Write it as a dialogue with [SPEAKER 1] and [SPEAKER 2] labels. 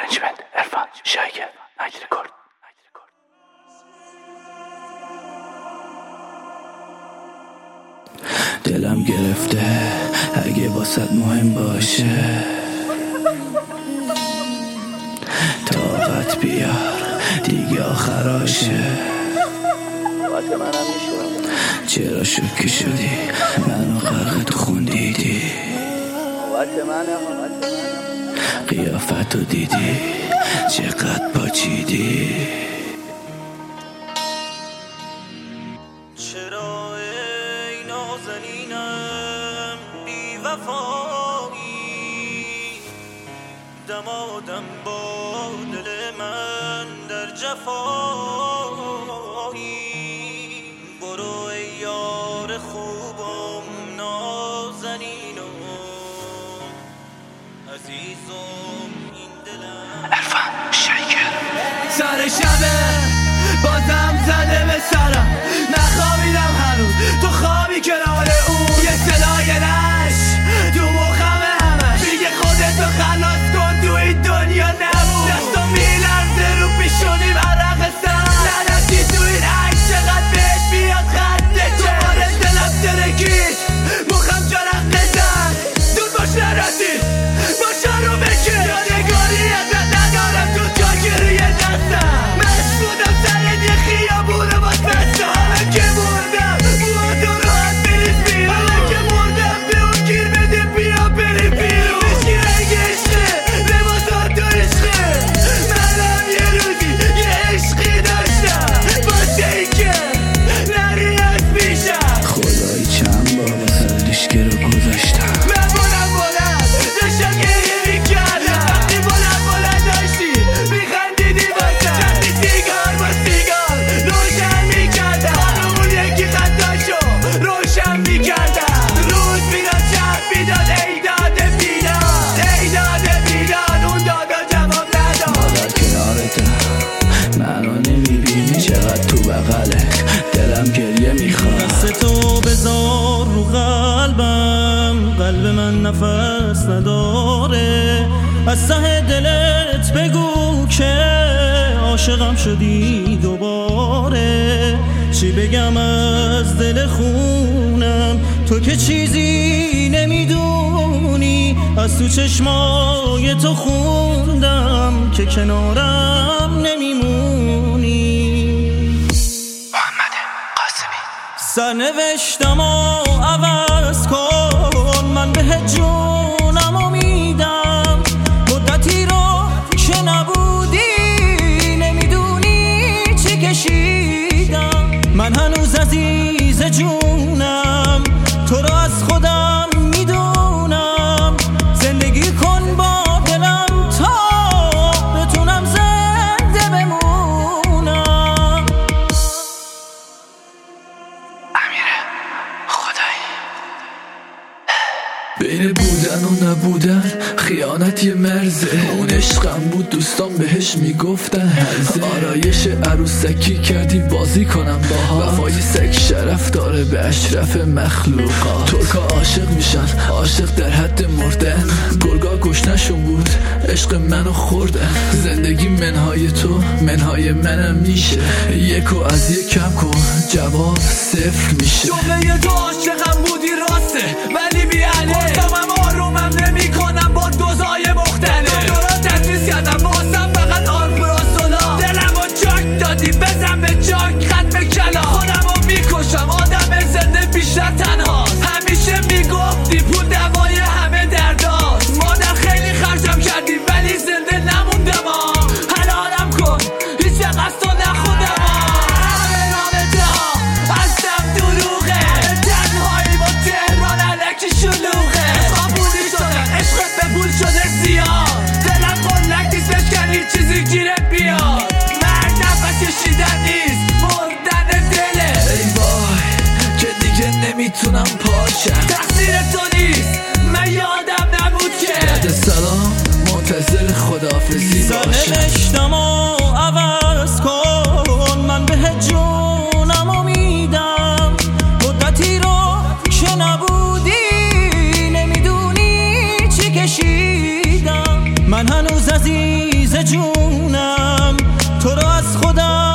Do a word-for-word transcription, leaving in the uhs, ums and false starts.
[SPEAKER 1] ارنجمنت عرفان شایگل نایت رکورد. دلم گرفته اگه واسط مهم باشه، طاقت بیار دیگه آخراشه. چرا شوکه شدی منو غرق تو خون دیدی، قیافتو دیدی چقدر پاچیدی.
[SPEAKER 2] چرا ای نازنینم بی وفایی، دمادم با دل من در جفایی. برو ای یار خوبم نازنینم عزیزم این دلم.
[SPEAKER 1] عرفان شایگل.
[SPEAKER 3] سر شبه بازم زده به سرم، نخوابیدم هنوز تو خوابی کنار اون. یه صدای نش تو مخمه همش میگه خودتو خلاص کن تو این دنیا نمون. دستو میلرزه رو پیشونیم عرق سر نرسی تو این عکس چقدر بهت بیاد خنده. دوباره دلم ترکید مخم جرقه زد، دور باش نرسی باشه رو بکن. یادگاری ازت ندارم تو جاکی روی دستم، مشغولم سر یه خیابونه با دستم. حالا که مردم موها تو راحت بریز بیرون، حالا که مردم به اون گیر بده بیا بری بیرون. عشقی رنگ عشقه لباسات تو عشقه، منم یه روزی یه عشقی داشتم واسه ای که نری از پیشم.
[SPEAKER 1] خدایی چند بار واسه دیشگه رو گذاشتم.
[SPEAKER 3] من بلند بلند داشتم گریه میکردم، وقتی بلند بلند داشتی میخندیدی واسم. وقتی سیگار با سیگار روشن میکردم، حالا اون یکی خطاشو روشن میکردم. روز میداد شب میداد ای داده بیداد، ای داده بیداد اون دادا جواب نداد.
[SPEAKER 1] مادر کنارتم منو نمیبینی چقدر تو بغلت دلم گریه میخواد.
[SPEAKER 2] دست تو بذار رو قلبم، قلب من نفس نداره. از ته دلت بگو که عاشقم شدی دوباره. چی بگم از دل خونم تو که چیزی نمیدونی، از تو چشمای تو خوندم که کنارم نمیمونی.
[SPEAKER 1] محمد قاسمی.
[SPEAKER 2] سرنوشتم و عوض کن، من بهت جونم و میدم. مدتی رو که نبودی نمیدونی چی کشیدم. من هنوز عزیز جونم تو رو از خودم میدونم. زندگی کن با دلم تا بتونم زنده بمونم.
[SPEAKER 1] امیره خدایی. بین بودن و نبودن خیانت یه مرزه. اون عشقم بود دوستان بهش میگفتن هرزه. آرایش عروسکی کردی بازی کنم باها، وفای سگ شرف داره به اشرف مخلوقات. ترکا عاشق میشن عاشق در حد مردن، گرگا گشنشون بود عشق منو خوردن. زندگی منهای تو منهای منم میشه، یکو از یک کم کن جواب صفر میشه.
[SPEAKER 3] جمله تو عاشقم بودی راسته ولی بیاله، خودمم آرومم نمی کنم با دوزای مختلف. دورا تدریس کردم بازم فقط آرپراسولا، دلم و چاک دادی بزن به چاک ختم کلا. خودم رو میکشم آدم زنده بیشتر تنهاست، همیشه میگفتی پول دوای همه درداست. مادر خیلی خرجم کردی ولی زنده نموندم. حلالم کن هیچ از تو نخوندم. همه نامته ها هستم دروغه، تنهایی با تهران علکی شلوغه. قبولی شدم عشقت به پول شده زیاد، دلم خلک نیست بشکنی چیزی گیره بیاد. مرد نفس کشیدن نیست مردن دله. ای وای که دیگه نمیتونم پاشم، تقصیر تو نیست من یادم نبود که. بعد سلام منتظر خداحافظی باشم.
[SPEAKER 2] سرنوشتم و عوض کن، من بهت جونم و میدم. مدتی رو که نبودی نمیدونی چی کشیدم. من هنوز از عزیز جونم، تو رو از خودم